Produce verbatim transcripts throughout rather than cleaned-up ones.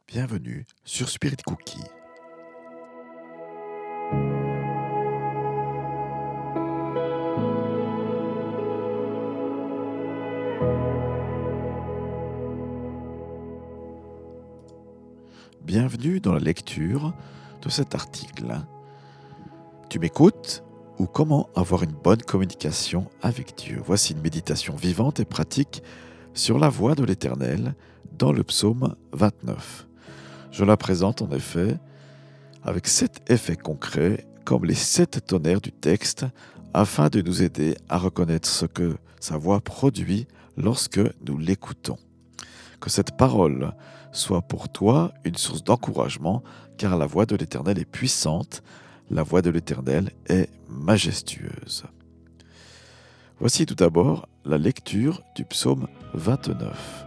Bienvenue sur Spirit Cookie. Bienvenue dans la lecture de cet article. Tu m'écoutes ou comment avoir une bonne communication avec Dieu? Voici une méditation vivante et pratique sur la voix de l'Éternel dans le psaume vingt-neuf. Je la présente en effet avec sept effets concrets comme les sept tonnerres du texte afin de nous aider à reconnaître ce que sa voix produit lorsque nous l'écoutons. Que cette parole soit pour toi une source d'encouragement car la voix de l'Éternel est puissante, la voix de l'Éternel est majestueuse. Voici tout d'abord la lecture du psaume vingt-neuf.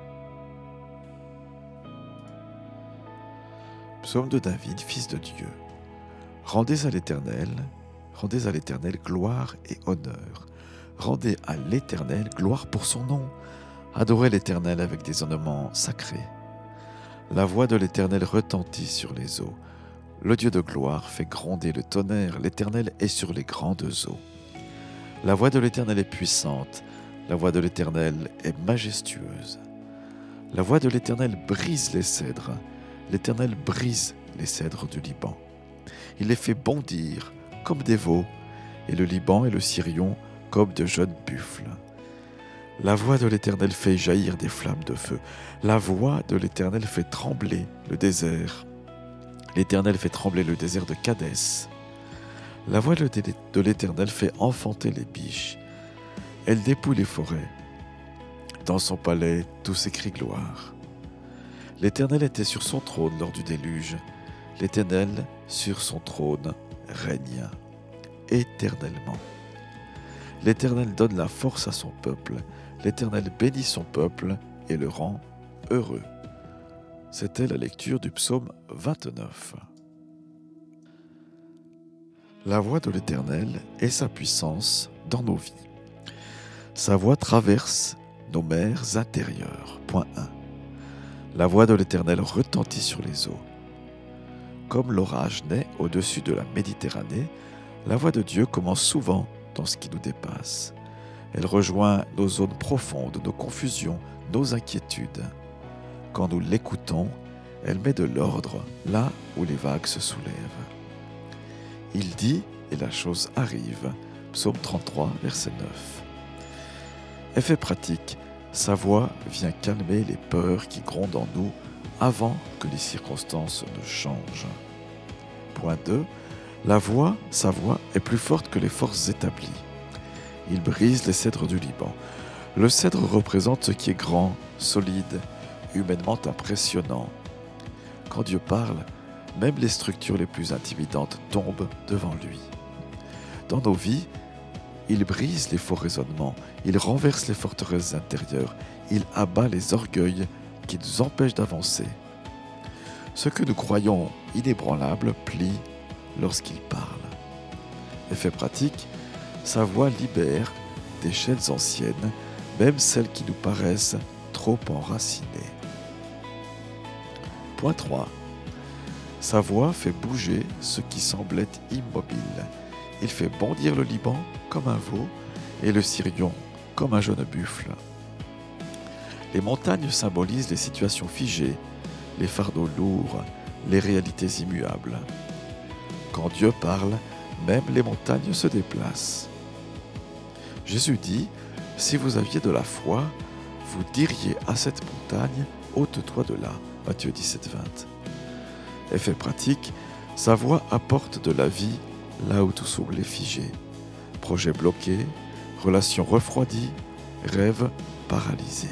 Psaume de David, fils de Dieu. Rendez à l'Éternel, rendez à l'Éternel gloire et honneur. Rendez à l'Éternel gloire pour son nom. Adorez l'Éternel avec des ornements sacrés. La voix de l'Éternel retentit sur les eaux. Le Dieu de gloire fait gronder le tonnerre. L'Éternel est sur les grandes eaux. La voix de l'Éternel est puissante. La voix de l'Éternel est majestueuse. La voix de l'Éternel brise les cèdres. L'Éternel brise les cèdres du Liban. Il les fait bondir comme des veaux, et le Liban et le Sirion comme de jeunes buffles. La voix de l'Éternel fait jaillir des flammes de feu. La voix de l'Éternel fait trembler le désert. L'Éternel fait trembler le désert de Kadès. La voix de l'Éternel fait enfanter les biches. Elle dépouille les forêts. Dans son palais, tout s'écrie gloire. L'Éternel était sur son trône lors du déluge. L'Éternel, sur son trône, règne éternellement. L'Éternel donne la force à son peuple. L'Éternel bénit son peuple et le rend heureux. C'était la lecture du psaume vingt-neuf. La voix de l'Éternel est sa puissance dans nos vies. Sa voix traverse nos mers intérieures. Point un. La voix de l'Éternel retentit sur les eaux. Comme l'orage naît au-dessus de la Méditerranée, la voix de Dieu commence souvent dans ce qui nous dépasse. Elle rejoint nos zones profondes, nos confusions, nos inquiétudes. Quand nous l'écoutons, elle met de l'ordre là où les vagues se soulèvent. Il dit, et la chose arrive. Psaume trente-trois, verset neuf. Effet pratique. Sa voix vient calmer les peurs qui grondent en nous avant que les circonstances ne changent. Point deux. La voix, sa voix, est plus forte que les forces établies. Il brise les cèdres du Liban. Le cèdre représente ce qui est grand, solide, humainement impressionnant. Quand Dieu parle, même les structures les plus intimidantes tombent devant lui. Dans nos vies, il brise les faux raisonnements, il renverse les forteresses intérieures, il abat les orgueils qui nous empêchent d'avancer. Ce que nous croyons inébranlable plie lorsqu'il parle. Effet pratique, sa voix libère des chaînes anciennes, même celles qui nous paraissent trop enracinées. Point trois. Sa voix fait bouger ce qui semblait immobile. Il fait bondir le Liban comme un veau et le Sirion comme un jeune buffle. Les montagnes symbolisent les situations figées, les fardeaux lourds, les réalités immuables. Quand Dieu parle, même les montagnes se déplacent. Jésus dit, « Si vous aviez de la foi, vous diriez à cette montagne, ôte-toi de là. » Matthieu dix-sept, vingt. Effet pratique, sa voix apporte de la vie là où tout semblait figé. Projet bloqué, relations refroidies, rêves paralysés.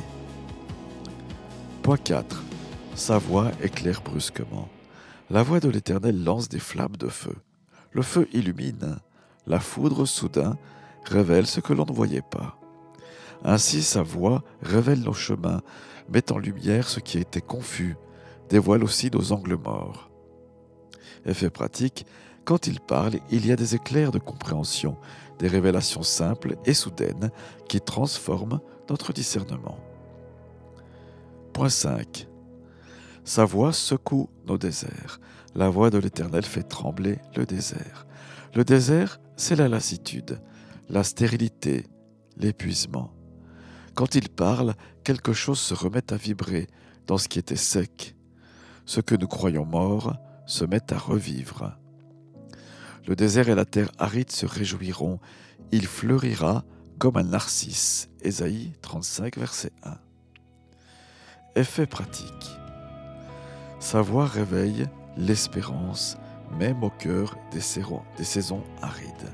Point quatre. Sa voix éclaire brusquement. La voix de l'Éternel lance des flammes de feu. Le feu illumine. La foudre soudain révèle ce que l'on ne voyait pas. Ainsi sa voix révèle nos chemins, met en lumière ce qui était confus, dévoile aussi nos angles morts. Effet pratique, quand il parle, il y a des éclairs de compréhension, des révélations simples et soudaines qui transforment notre discernement. Point cinq. Sa voix secoue nos déserts. La voix de l'Éternel fait trembler le désert. Le désert, c'est la lassitude, la stérilité, l'épuisement. Quand il parle, quelque chose se remet à vibrer dans ce qui était sec. Ce que nous croyons mort se met à revivre. Le désert et la terre aride se réjouiront. Il fleurira comme un narcisse. Ésaïe trente-cinq, verset un. Effet pratique. Sa voix réveille l'espérance, même au cœur des, séro- des saisons arides.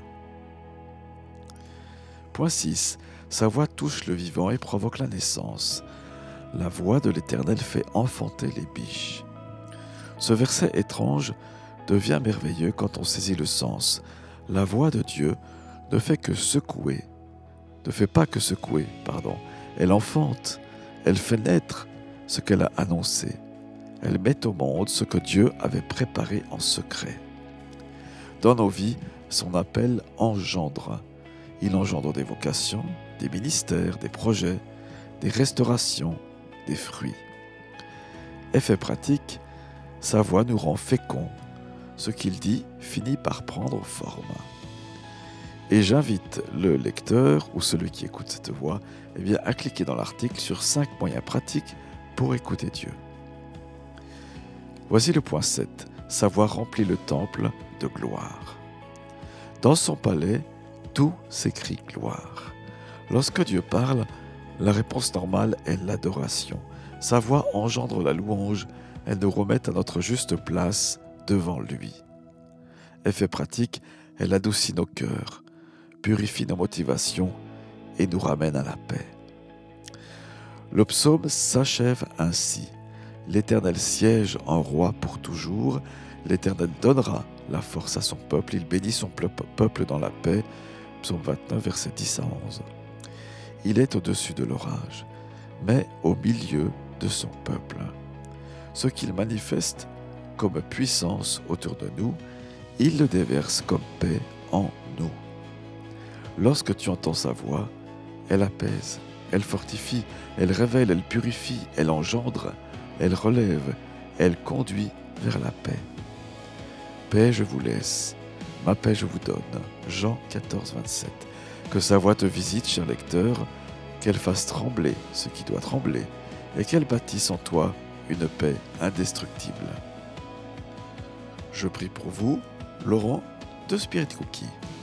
Point six. Sa voix touche le vivant et provoque la naissance. La voix de l'Éternel fait enfanter les biches. Ce verset étrange devient merveilleux quand on saisit le sens. La voix de Dieu ne fait que secouer, ne fait pas que secouer, pardon. Elle enfante, elle fait naître ce qu'elle a annoncé. Elle met au monde ce que Dieu avait préparé en secret. Dans nos vies, son appel engendre. Il engendre des vocations, des ministères, des projets, des restaurations, des fruits. Effet pratique, sa voix nous rend féconds. Ce qu'il dit finit par prendre forme. Et j'invite le lecteur ou celui qui écoute cette voix eh bien, à cliquer dans l'article sur cinq moyens pratiques pour écouter Dieu. Voici le point sept. Sa voix remplit le temple de gloire. Dans son palais, tout s'écrie gloire. Lorsque Dieu parle, la réponse normale est l'adoration. Sa voix engendre la louange, elle nous remet à notre juste place devant lui. Effet pratique, elle adoucit nos cœurs, purifie nos motivations et nous ramène à la paix. Le psaume s'achève ainsi. L'Éternel siège en roi pour toujours. L'Éternel donnera la force à son peuple. Il bénit son peuple dans la paix. Psaume vingt-neuf, versets dix à onze. Il est au-dessus de l'orage, mais au milieu de son peuple. Ce qu'il manifeste comme puissance autour de nous, il le déverse comme paix en nous. Lorsque tu entends sa voix, elle apaise, elle fortifie, elle révèle, elle purifie, elle engendre, elle relève, elle conduit vers la paix. Paix je vous laisse, ma paix je vous donne. Jean quatorze, vingt-sept. Que sa voix te visite, cher lecteur, qu'elle fasse trembler ce qui doit trembler, et qu'elle bâtisse en toi une paix indestructible. Je prie pour vous, Laurent de Spirit Cookie.